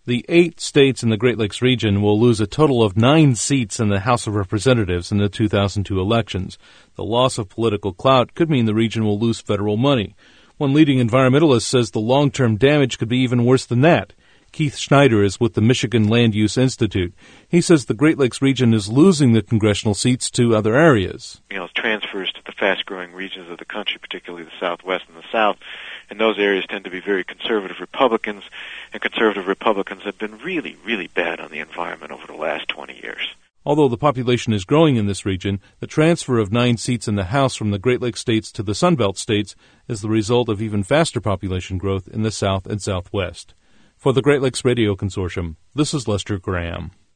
The 8 states in the Great Lakes region will lose a total of 9 seats in the House of Representatives in the 2002 elections. The loss of political clout could mean the region will lose federal money. One leading environmentalist says the long-term damage could be even worse than that. Keith Schneider is with the Michigan Land Use Institute. He says the Great Lakes region is losing the congressional seats to other areas. Transfers to the fast-growing regions of the country, particularly the Southwest and the South, and those areas tend to be very conservative Republicans, and conservative Republicans have been really, really bad on the environment over the last 20 years. Although the population is growing in this region, the transfer of 9 seats in the House from the Great Lakes states to the Sunbelt states is the result of even faster population growth in the South and Southwest. For the Great Lakes Radio Consortium, this is Lester Graham.